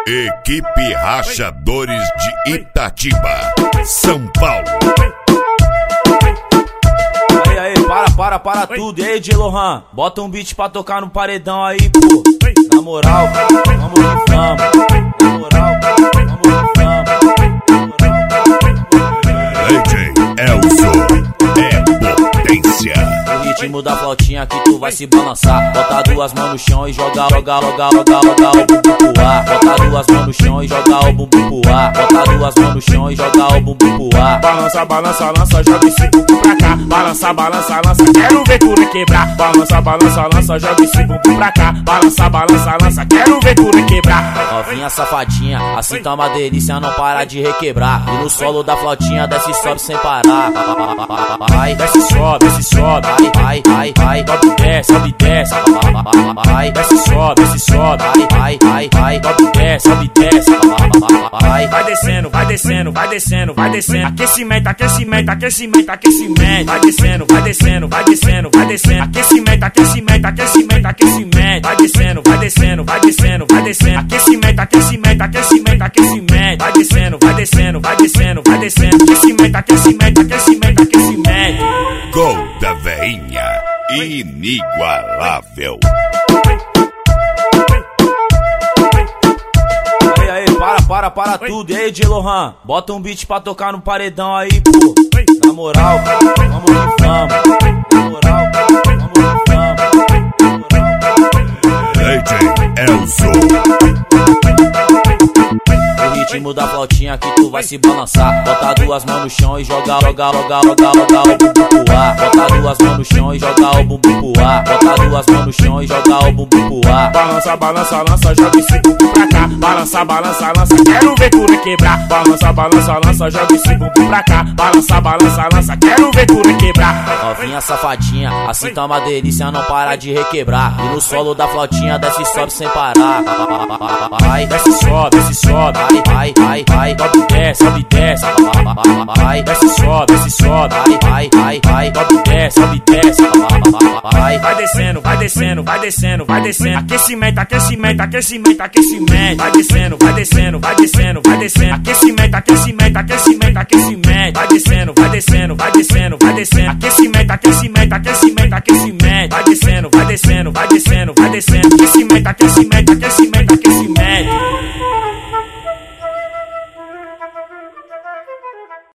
Equipe Rachadores de Itatiba, São Paulo. Aí, para tudo. E aí, J. Lohan, bota um beat pra tocar no paredão aí, pô. Na moral, vamos que vamos. Na moral, vamos que vamos. DJ Elzo é potência. O ritmo da flautinha que tu vai se balançar. Bota duas mãos no chão e joga o bumbum pro ar. Bota duas mãos no chão e joga o bumbum pro ar. Bota duas mãos no chão e joga o bumbum pro ar. Balança, balança, lança, joga esse bumbum pra cá. Balança, balança, lança, quero ver tu quebrar. Balança, balança, lança, joga esse bumbum pra cá. Balança, balança, lança, quero ver tu quebrar. Novinha safadinha, assim tá uma delícia, não para de requebrar. E no solo da flautinha desce e sobe sem parar. Vai, desce, sobe, vai, sobe, desce, vai, desce, sobe, vai, sobe, desce, vai descendo, vai descendo, vai descendo, vai descendo. Aquecimento, aquecimento, aquecimento, aquecimento. Vai descendo, vai descendo, vai descendo, vai descendo. Aquecimento, aquecimento, aquecimento, aquecimento. Vai descendo, vai descendo, vai descendo, vai descendo. Aquecimento, aquecimento, aquecimento, aquecimento. Vai descendo, vai descendo, vai descendo, vai descendo. Aquecimento, aquecimento, aquecimento, aquecimento. Gol da veinha, inigualável. Aí, para tudo. E aí, J. Lohan, bota um beat pra tocar no paredão aí, pô. Na moral, vamos que vamos. Na moral, vamos que vamos. DJ Elzo. O ritmo da flautinha que tu vai se balançar. Bota duas mãos no chão e joga o bumbum pro ar. Bota duas mãos no chão e joga o bumbum pro ar. Bota duas mãos no chão e joga o bumbum pro ar. Balança, balança, lança, joga esse bumbum pra cá. Balança, balança, lança, quero ver tu quebrar. Balança, balança, lança, joga esse bumbum pra cá. Balança, balança, lança, quero ver tu quebrar. Novinha safadinha, assim tá uma delícia, não para de requebrar. E no solo da flautinha desce e sobe sem parar. Vai, desce, sobe, vai, sobe, desce, vai, desce, sobe, vai, desce, vai descendo, vai descendo, vai descendo, vai descendo. Aquecimento, aquecimento, aquecimento, aquecimento. Vai descendo, vai descendo, vai descendo, vai descendo. Aquecimento, aquecimento, aquecimento, aquecimento. Vai descendo, vai descendo, vai descendo, vai descendo. Aquecimento, aquecimento, aquecimento, aquecimento. Vai descendo, vai descendo, vai descendo, vai descendo. Aquecimento, aquecimento, aquecimento, aquecimento.